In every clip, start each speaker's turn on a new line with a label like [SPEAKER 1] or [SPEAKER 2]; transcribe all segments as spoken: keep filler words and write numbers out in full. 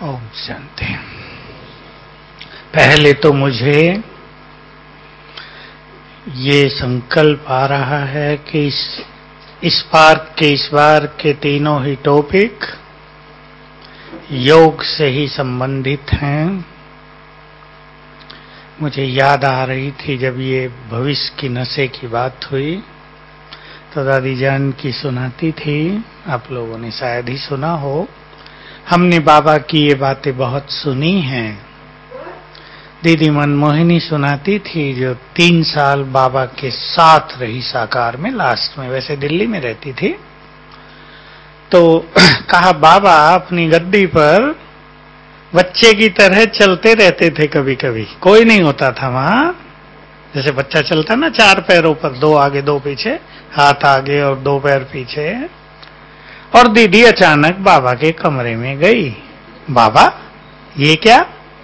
[SPEAKER 1] ओम शांति। पहले तो मुझे ये संकल्प आ रहा है कि इस इस बार के इस बार के तीनों ही टॉपिक योग से ही संबंधित हैं। मुझे याद आ रही थी जब ये भविष्य की नशे की बात हुई तो दादी जान की सुनाती थी, आप लोगों ने शायद ही सुना हो। हमने बाबा की ये बातें बहुत सुनी हैं। दीदी मनमोहिनी सुनाती थी जो तीन साल बाबा के साथ रही साकार में, लास्ट में, वैसे दिल्ली में रहती थी। तो कहा बाबा अपनी गद्दी पर बच्चे की तरह चलते रहते थे, कभी कभी कोई नहीं होता था वहां, जैसे बच्चा चलता ना चार पैरों पर, दो आगे दो पीछे, हाथ आगे और दो पैर पीछे। और दीदी अचानक बाबा के कमरे में गई। बाबा ये क्या?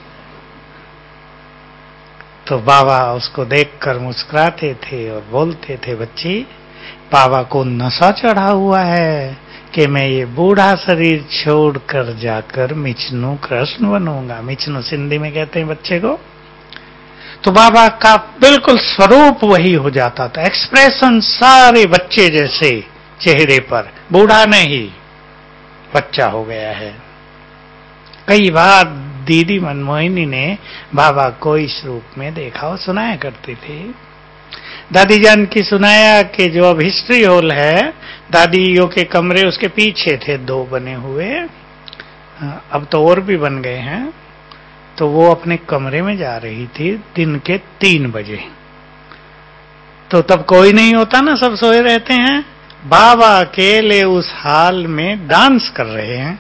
[SPEAKER 1] तो बाबा उसको देखकर मुस्कुराते थे और बोलते थे, बच्ची बाबा को नशा चढ़ा हुआ है कि मैं ये बूढ़ा शरीर छोड़कर जाकर मिचनू कृष्ण बनूंगा। मिचनू सिंधी में कहते हैं बच्चे को। तो बाबा का बिल्कुल स्वरूप वही हो जाता था, एक्सप्रेशन सारे बच्चे जैसे चेहरे पर, बूढ़ा नहीं बच्चा हो गया है। कई बार दीदी मनमोहिनी ने बाबा को इस रूप में देखा और सुनाया करती थी। दादी जान की सुनाया कि जो अब हिस्ट्री हॉल है, दादियों के कमरे उसके पीछे थे दो बने हुए, अब तो और भी बन गए हैं। तो वो अपने कमरे में जा रही थी दिन के तीन बजे, तो तब कोई नहीं होता ना, सब सोए रहते हैं। बाबा अकेले उस हाल में डांस कर रहे हैं।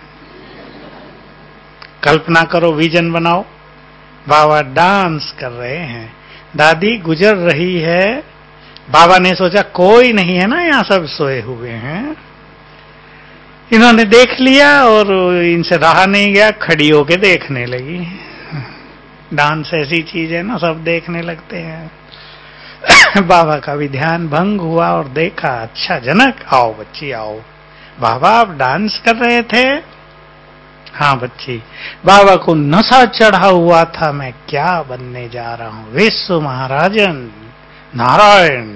[SPEAKER 1] कल्पना करो, विजन बनाओ, बाबा डांस कर रहे हैं, दादी गुजर रही है। बाबा ने सोचा कोई नहीं है ना, यहां सब सोए हुए हैं। इन्होंने देख लिया और इनसे रहा नहीं गया, खड़ी होके देखने लगी। डांस ऐसी चीज है ना, सब देखने लगते हैं। बाबा का भी ध्यान भंग हुआ और देखा, अच्छा जनक आओ बच्ची आओ। बाबा आप डांस कर रहे थे? हाँ बच्ची, बाबा को नशा चढ़ा हुआ था, मैं क्या बनने जा रहा हूं, विश्व महाराजन नारायण।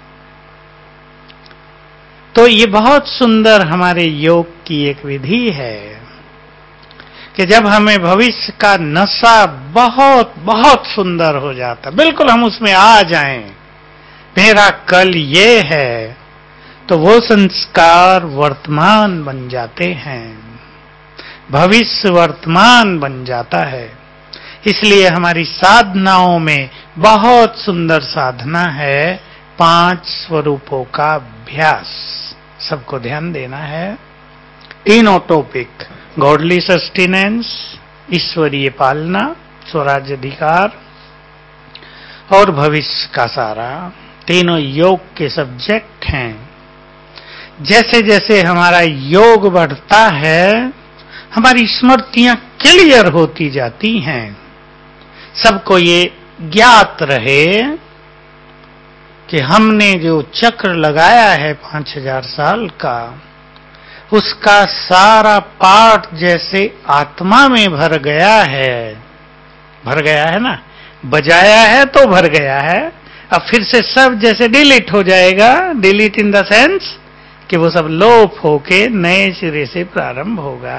[SPEAKER 1] तो ये बहुत सुंदर हमारे योग की एक विधि है कि जब हमें भविष्य का नशा बहुत बहुत सुंदर हो जाता, बिल्कुल हम उसमें आ जाएं, मेरा कल ये है, तो वो संस्कार वर्तमान बन जाते हैं, भविष्य वर्तमान बन जाता है। इसलिए हमारी साधनाओं में बहुत सुंदर साधना है पांच स्वरूपों का अभ्यास। सबको ध्यान देना है। तीनों टॉपिक, गॉडली सस्टेनेंस, ईश्वरीय पालना, स्वराज्य अधिकार और भविष्य का सारा, तीनों योग के सब्जेक्ट हैं। जैसे जैसे हमारा योग बढ़ता है, हमारी स्मृतियां क्लियर होती जाती हैं। सबको ये ज्ञात रहे कि हमने जो चक्र लगाया है पांच हजार साल का, उसका सारा पाठ जैसे आत्मा में भर गया है। भर गया है ना, बजाया है तो भर गया है। अब फिर से सब जैसे डिलीट हो जाएगा, डिलीट इन द सेंस कि वो सब लोप होके नए सिरे से प्रारंभ होगा।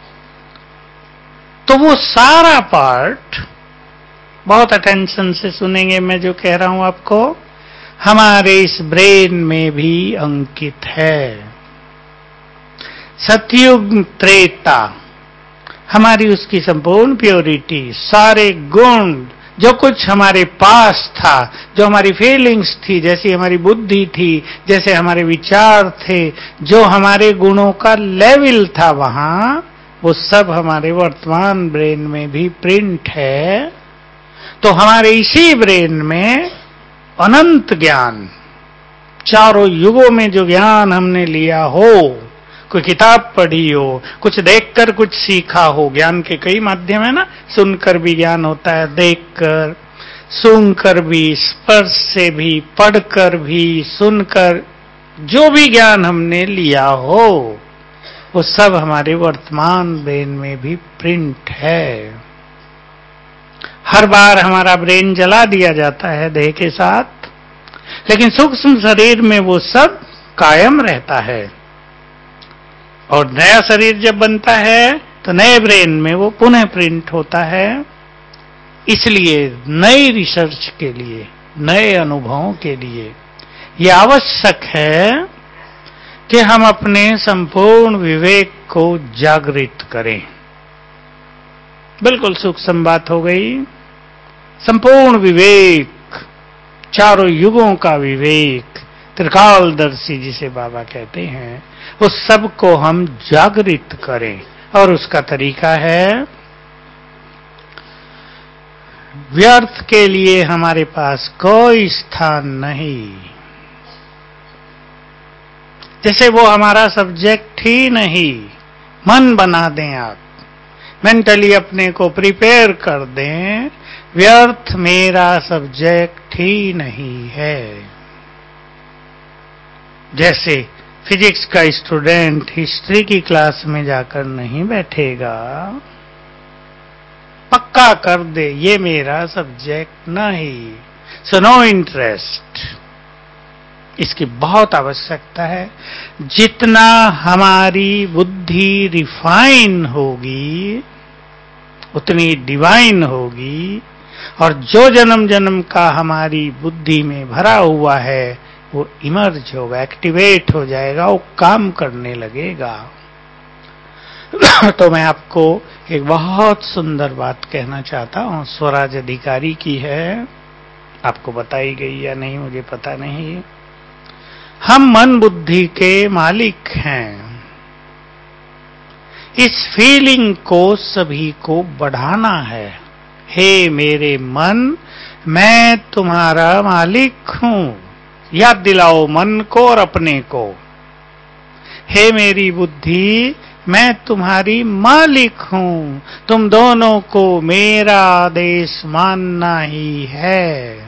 [SPEAKER 1] तो वो सारा पार्ट बहुत अटेंशन से सुनेंगे, मैं जो कह रहा हूं आपको, हमारे इस ब्रेन में भी अंकित है। सतयुग त्रेता, हमारी उसकी संपूर्ण प्योरिटी, सारे गुण, जो कुछ हमारे पास था, जो हमारी फीलिंग्स थी, जैसी हमारी बुद्धि थी, जैसे हमारे विचार थे, जो हमारे गुणों का लेवल था वहां, वो सब हमारे वर्तमान ब्रेन में भी प्रिंट है। तो हमारे इसी ब्रेन में अनंत ज्ञान, चारों युगों में जो ज्ञान हमने लिया हो, कोई किताब पढ़ी हो, कुछ देखकर कुछ सीखा हो, ज्ञान के कई माध्यम है ना, सुनकर भी ज्ञान होता है, देखकर, सुनकर भी, स्पर्श से भी, पढ़कर भी, सुनकर, जो भी ज्ञान हमने लिया हो, वो सब हमारे वर्तमान ब्रेन में भी प्रिंट है। हर बार हमारा ब्रेन जला दिया जाता है देह के साथ, लेकिन सूक्ष्म शरीर में वो सब कायम रहता है। और नया शरीर जब बनता है तो नए ब्रेन में वो पुनः प्रिंट होता है। इसलिए नई रिसर्च के लिए, नए अनुभवों के लिए ये आवश्यक है कि हम अपने संपूर्ण विवेक को जागृत करें। बिल्कुल सूक्ष्म बात हो गई। संपूर्ण विवेक, चारों युगों का विवेक, त्रिकालदर्शी जिसे बाबा कहते हैं, उस सब को हम जागृत करें। और उसका तरीका है, व्यर्थ के लिए हमारे पास कोई स्थान नहीं। जैसे वो हमारा सब्जेक्ट ही नहीं, मन बना दें आप, मेंटली अपने को प्रिपेयर कर दें, व्यर्थ मेरा सब्जेक्ट ही नहीं है। जैसे फिजिक्स का स्टूडेंट हिस्ट्री की क्लास में जाकर नहीं बैठेगा, पक्का कर दे ये मेरा सब्जेक्ट नहीं, सो नो इंटरेस्ट। इसकी बहुत आवश्यकता है। जितना हमारी बुद्धि रिफाइन होगी उतनी डिवाइन होगी, और जो जन्म जन्म का हमारी बुद्धि में भरा हुआ है वो इमर्ज होगा, एक्टिवेट हो जाएगा, वो काम करने लगेगा। तो मैं आपको एक बहुत सुंदर बात कहना चाहता हूं, स्वराज अधिकारी की है, आपको बताई गई या नहीं मुझे पता नहीं। हम मन बुद्धि के मालिक हैं। इस फीलिंग को सभी को बढ़ाना है। हे मेरे मन, मैं तुम्हारा मालिक हूं। याद दिलाओ मन को और अपने को। हे मेरी बुद्धि, मैं तुम्हारी मालिक हूं, तुम दोनों को मेरा आदेश मानना ही है।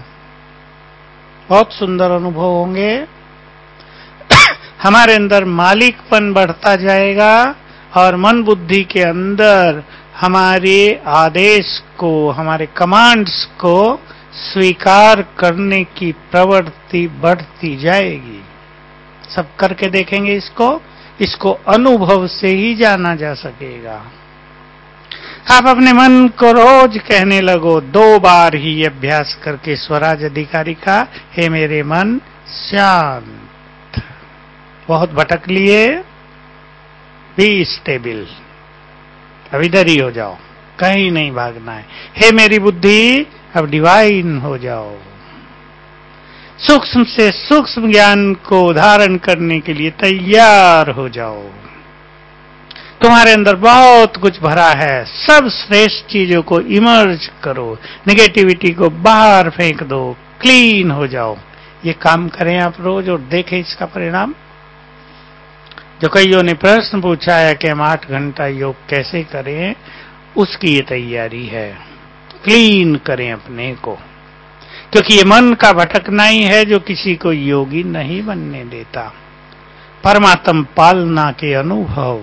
[SPEAKER 1] बहुत सुंदर अनुभव होंगे। हमारे अंदर मालिकपन बढ़ता जाएगा और मन बुद्धि के अंदर हमारे आदेश को, हमारे कमांड्स को स्वीकार करने की प्रवृत्ति बढ़ती जाएगी। सब करके देखेंगे इसको। इसको अनुभव से ही जाना जा सकेगा। आप अपने मन को रोज कहने लगो, दो बार ही अभ्यास करके स्वराज अधिकारी का, हे मेरे मन शांत। बहुत भटक लिए, बी स्टेबल, अब इधर ही हो जाओ, कहीं नहीं भागना है। हे मेरी बुद्धि, अब डिवाइन हो जाओ। सूक्ष्म से सूक्ष्म ज्ञान को धारण करने के लिए तैयार हो जाओ। तुम्हारे अंदर बहुत कुछ भरा है, सब श्रेष्ठ चीजों को इमर्ज करो, नेगेटिविटी को बाहर फेंक दो, क्लीन हो जाओ। ये काम करें आप रोज और देखें इसका परिणाम। जो कईयों ने प्रश्न पूछा है कि हम आठ घंटा योग कैसे करें, उसकी ये तैयारी है। क्लीन करें अपने को, क्योंकि ये मन का भटकना ही है जो किसी को योगी नहीं बनने देता। परमात्म पालना के अनुभव,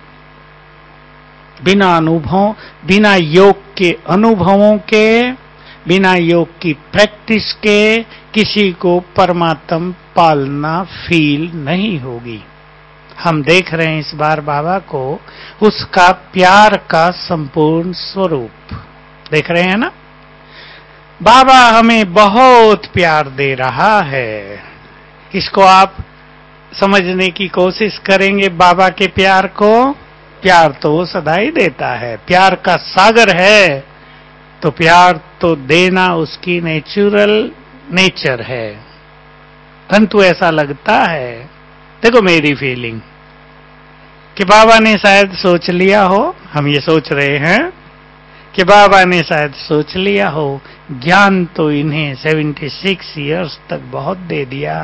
[SPEAKER 1] बिना अनुभव, बिना योग के अनुभवों के, बिना योग की प्रैक्टिस के किसी को परमात्म पालना फील नहीं होगी। हम देख रहे हैं इस बार बाबा को, उसका प्यार का संपूर्ण स्वरूप देख रहे हैं ना। बाबा हमें बहुत प्यार दे रहा है। इसको आप समझने की कोशिश करेंगे बाबा के प्यार को। प्यार तो वो सदा ही देता है, प्यार का सागर है, तो प्यार तो देना उसकी नेचुरल नेचर है। परंतु ऐसा लगता है, देखो मेरी फीलिंग, कि बाबा ने शायद सोच लिया हो, हम ये सोच रहे हैं कि बाबा ने शायद सोच लिया हो, ज्ञान तो इन्हें छिहत्तर इयर्स तक बहुत दे दिया,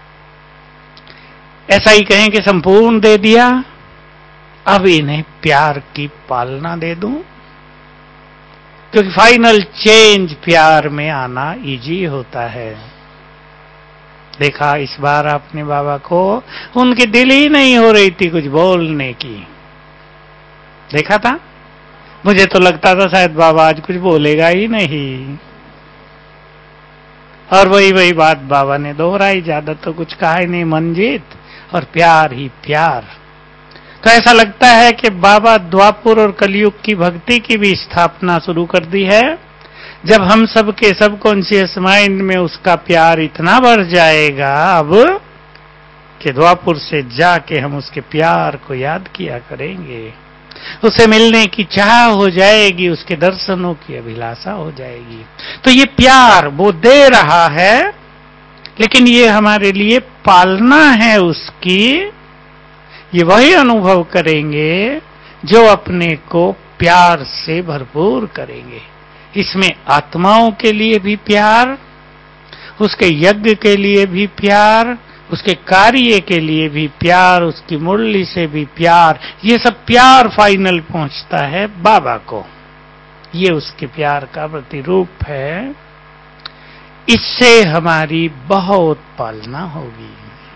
[SPEAKER 1] ऐसा ही कहें कि संपूर्ण दे दिया, अब इन्हें प्यार की पालना दे दूं, क्योंकि फाइनल चेंज प्यार में आना इजी होता है। देखा इस बार आपने बाबा को, उनकी दिल ही नहीं हो रही थी कुछ बोलने की, देखा था? मुझे तो लगता था शायद बाबा आज कुछ बोलेगा ही नहीं, और वही वही बात बाबा ने दोहराई, ज्यादा तो कुछ कहा ही नहीं, मनजीत और प्यार ही प्यार। तो ऐसा लगता है कि बाबा द्वापुर और कलयुग की भक्ति की भी स्थापना शुरू कर दी है। जब हम सब के सबकॉन्शियस माइंड में उसका प्यार इतना बढ़ जाएगा अब कि द्वापुर से जाके हम उसके प्यार को याद किया करेंगे, उसे मिलने की चाह हो जाएगी, उसके दर्शनों की अभिलाषा हो जाएगी। तो ये प्यार वो दे रहा है, लेकिन ये हमारे लिए पालना है उसकी। ये वही अनुभव करेंगे जो अपने को प्यार से भरपूर करेंगे। इसमें आत्माओं के लिए भी प्यार, उसके यज्ञ के लिए भी प्यार, उसके कार्य के लिए भी प्यार, उसकी मुरली से भी प्यार, ये सब प्यार फाइनल पहुंचता है बाबा को। ये उसके प्यार का प्रतिरूप है। इससे हमारी बहुत पालना होगी।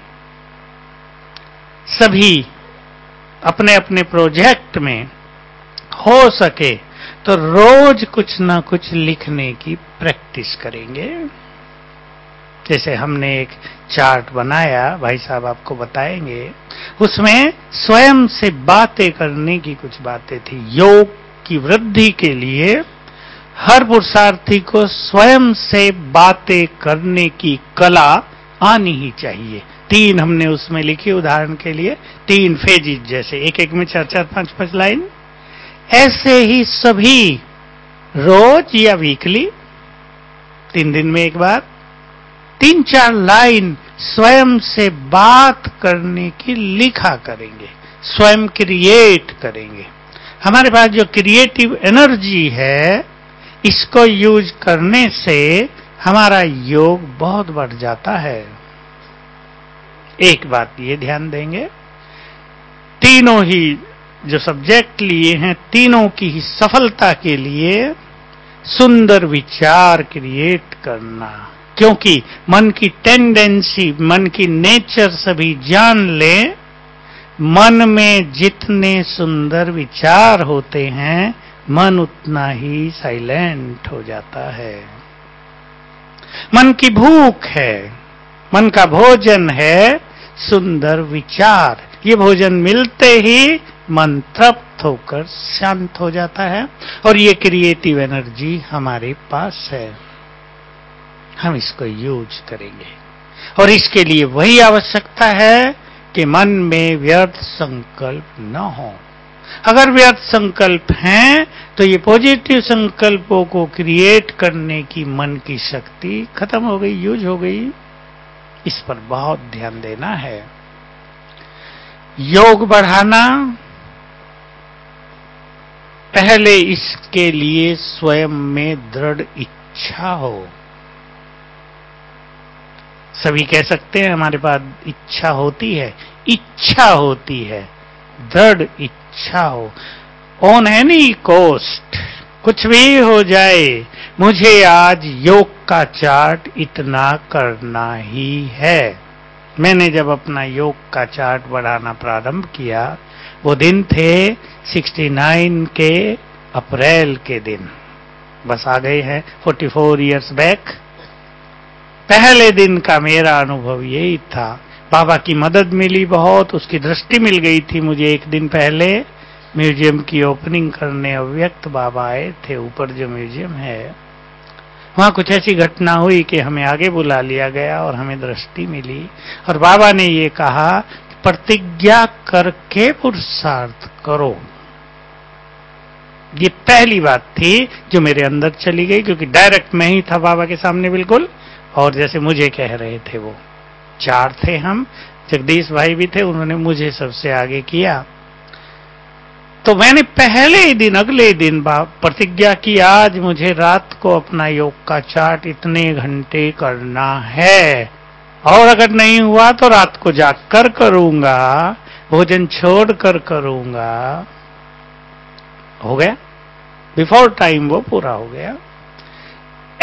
[SPEAKER 1] सभी अपने अपने प्रोजेक्ट में हो सके तो रोज कुछ ना कुछ लिखने की प्रैक्टिस करेंगे। जैसे हमने एक चार्ट बनाया, भाई साहब आपको बताएंगे, उसमें स्वयं से बातें करने की कुछ बातें थी। योग की वृद्धि के लिए हर पुरुषार्थी को स्वयं से बातें करने की कला आनी ही चाहिए। तीन हमने उसमें लिखी, उदाहरण के लिए तीन फेजिज, जैसे एक एक में चार चार पांच पांच लाइन। ऐसे ही सभी रोज या वीकली, तीन दिन में एक बार, तीन चार लाइन स्वयं से बात करने की लिखा करेंगे, स्वयं क्रिएट करेंगे। हमारे पास जो क्रिएटिव एनर्जी है, इसको यूज करने से हमारा योग बहुत बढ़ जाता है। एक बात ये ध्यान देंगे, तीनों ही जो सब्जेक्ट लिए हैं, तीनों की ही सफलता के लिए सुंदर विचार क्रिएट करना। क्योंकि मन की टेंडेंसी, मन की नेचर सभी जान ले, मन में जितने सुंदर विचार होते हैं, मन उतना ही साइलेंट हो जाता है। मन की भूख है, मन का भोजन है सुंदर विचार। ये भोजन मिलते ही मन तृप्त होकर शांत हो जाता है, और ये क्रिएटिव एनर्जी हमारे पास है। हम इसको यूज करेंगे, और इसके लिए वही आवश्यकता है कि मन में व्यर्थ संकल्प न हो। अगर व्यर्थ संकल्प हैं तो ये पॉजिटिव संकल्पों को क्रिएट करने की मन की शक्ति खत्म हो गई, यूज हो गई। इस पर बहुत ध्यान देना है। योग बढ़ाना, पहले इसके लिए स्वयं में दृढ़ इच्छा हो। सभी कह सकते हैं हमारे पास इच्छा होती है, इच्छा होती है, दृढ़ इच्छा हो। ऑन एनी कॉस्ट, कुछ भी हो जाए, मुझे आज योग का चार्ट इतना करना ही है। मैंने जब अपना योग का चार्ट बढ़ाना प्रारंभ किया, वो दिन थे उनहत्तर के अप्रैल के दिन, बस आ गए हैं चौवालीस इयर्स बैक। पहले दिन का मेरा अनुभव यही था। बाबा की मदद मिली बहुत, उसकी दृष्टि मिल गई थी मुझे। एक दिन पहले म्यूजियम की ओपनिंग करने अव्यक्त बाबा आए थे, ऊपर जो म्यूजियम है, वहां कुछ ऐसी घटना हुई कि हमें आगे बुला लिया गया और हमें दृष्टि मिली, और बाबा ने ये कहा प्रतिज्ञा करके पुरुषार्थ करो। ये पहली बात थी जो मेरे अंदर चली गई, क्योंकि डायरेक्ट मैं ही था बाबा के सामने बिल्कुल, और जैसे मुझे कह रहे थे वो। चार थे हम, जगदीश भाई भी थे, उन्होंने मुझे सबसे आगे किया। तो मैंने पहले ही दिन, अगले दिन प्रतिज्ञा की, आज मुझे रात को अपना योग का चार्ट इतने घंटे करना है, और अगर नहीं हुआ तो रात को जागकर करूंगा, भोजन छोड़कर करूंगा। हो गया, बिफोर टाइम वो पूरा हो गया।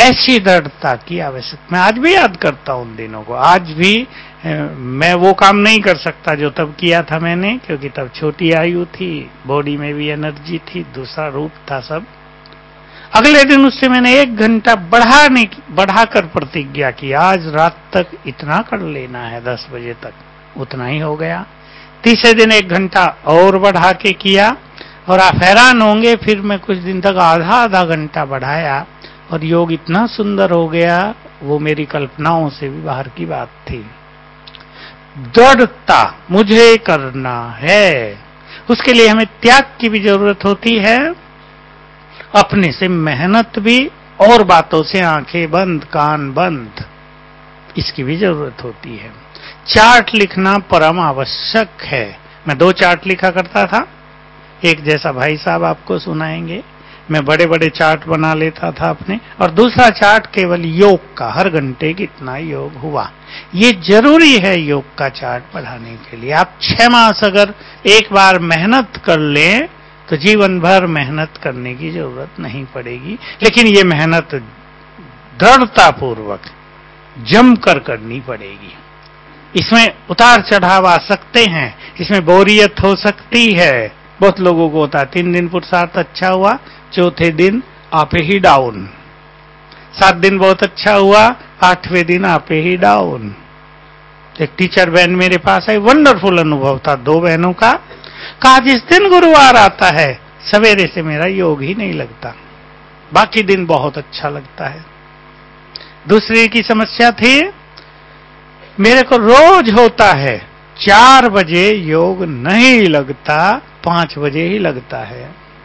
[SPEAKER 1] ऐसी दृढ़ता की आवश्यकता। मैं आज भी याद करता हूं उन दिनों को। आज भी मैं वो काम नहीं कर सकता जो तब किया था मैंने, क्योंकि तब छोटी आयु थी, बॉडी में भी एनर्जी थी, दूसरा रूप था सब। अगले दिन उससे मैंने एक घंटा बढ़ाने बढ़ाकर प्रतिज्ञा की, आज रात तक इतना कर लेना है, दस बजे तक। उतना ही हो गया। तीसरे दिन एक घंटा और बढ़ा के किया, और आप हैरान होंगे, फिर मैं कुछ दिन तक आधा आधा घंटा बढ़ाया और योग इतना सुंदर हो गया, वो मेरी कल्पनाओं से भी बाहर की बात थी। दृढ़ता, मुझे करना है, उसके लिए हमें त्याग की भी जरूरत होती है, अपने से मेहनत भी, और बातों से आंखें बंद कान बंद, इसकी भी जरूरत होती है। चार्ट लिखना परम आवश्यक है। मैं दो चार्ट लिखा करता था, एक जैसा भाई साहब आपको सुनाएंगे, मैं बड़े बड़े चार्ट बना लेता था अपने, और दूसरा चार्ट केवल योग का, हर घंटे कितना योग हुआ। ये जरूरी है योग का चार्ट बढ़ाने के लिए। आप छह मास अगर एक बार मेहनत कर लें तो जीवन भर मेहनत करने की जरूरत नहीं पड़ेगी, लेकिन ये मेहनत दृढ़तापूर्वक जमकर करनी पड़ेगी। इसमें उतार चढ़ाव आ सकते हैं, इसमें बोरियत हो सकती है, बहुत लोगों को होता है। तीन दिन पुरुषार्थ अच्छा हुआ, चौथे दिन आपे ही डाउन, सात दिन बहुत अच्छा हुआ, आठवें दिन आपे ही डाउन। एक टीचर बहन मेरे पास आई, वंडरफुल अनुभव था दो बहनों का। कहा जिस दिन गुरुवार आता है सवेरे से मेरा योग ही नहीं लगता, बाकी दिन बहुत अच्छा लगता है। दूसरी की समस्या थी, मेरे को रोज होता है, चार बजे योग नहीं लगता, पांच बजे ही लगता है।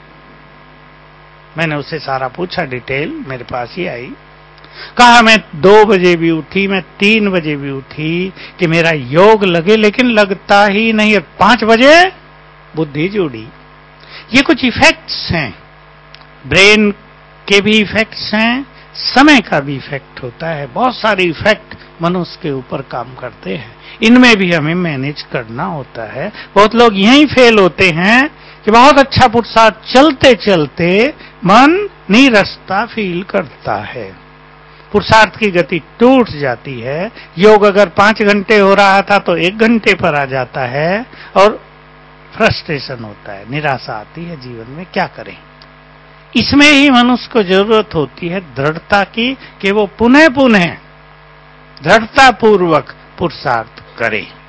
[SPEAKER 1] मैंने उससे सारा पूछा, डिटेल मेरे पास ही आई। कहा मैं दो बजे भी उठी, मैं तीन बजे भी उठी कि मेरा योग लगे, लेकिन लगता ही नहीं है। पांच बजे बुद्धि जुड़ी। ये कुछ इफेक्ट्स हैं, ब्रेन के भी इफेक्ट्स हैं, समय का भी इफेक्ट होता है। बहुत सारे इफेक्ट मनुष्य के ऊपर काम करते हैं, इनमें भी हमें मैनेज करना होता है। बहुत लोग यहीं फेल होते हैं कि बहुत अच्छा पुरुषार्थ चलते चलते मन नीरसता फील करता है, पुरुषार्थ की गति टूट जाती है। योग अगर पांच घंटे हो रहा था तो एक घंटे पर आ जाता है, और फ्रस्ट्रेशन होता है, निराशा आती है जीवन में। क्या करें? इसमें ही मनुष्य को जरूरत होती है दृढ़ता की, कि वो पुनः पुनः दृढ़ता पूर्वक पुरुषार्थ करे।